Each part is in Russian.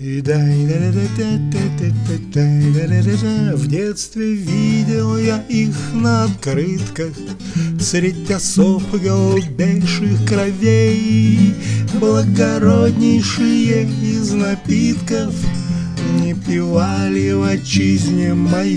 В детстве видел я их на открытках средь особ голубейших кровей. Благороднейшие из напитков не пивали в отчизне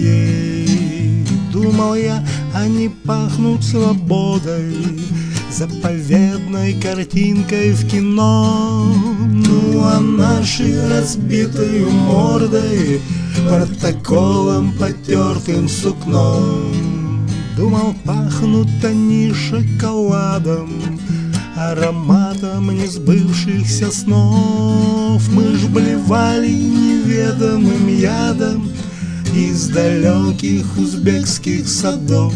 моей. Думал я, они пахнут свободой, заповедной картинкой в кино. Ну а наши разбитой мордой, протоколом потертым сукном. Думал, пахнут они шоколадом, ароматом несбывшихся снов. Мы ж блевали неведомым ядом из далеких узбекских садов.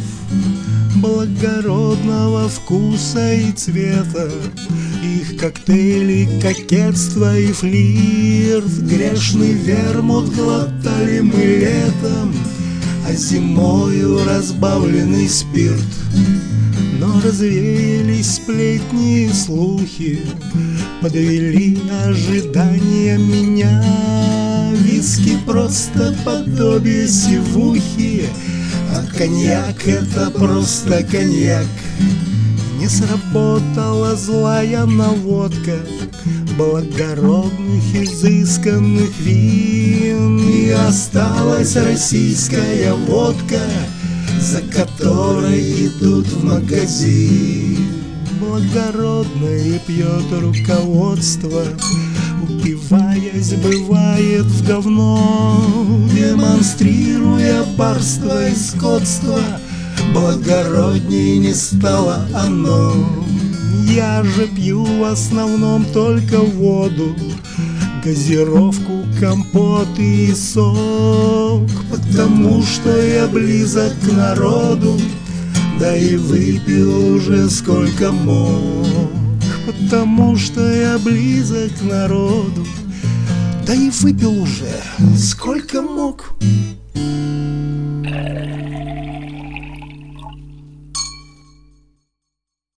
Благородного вкуса и цвета их коктейли, кокетство и флирт. Грешный вермут глотали мы летом, а зимою разбавленный спирт. Но развеялись сплетни и слухи, подвели ожидания меня. Виски просто подобие сивухи, а коньяк — это просто коньяк. Не сработала злая наводка благородных изысканных вин, и осталась российская водка, за которой идут в магазин. Благородное пьет руководство, упиваясь, бывает в говно, демонстрируя барство и скотство. Благородней не стало оно. Я же пью в основном только воду, газировку, компот и сок, потому что я близок к народу, да и выпил уже сколько мог. Потому что я близок к народу, да и выпил уже сколько мог.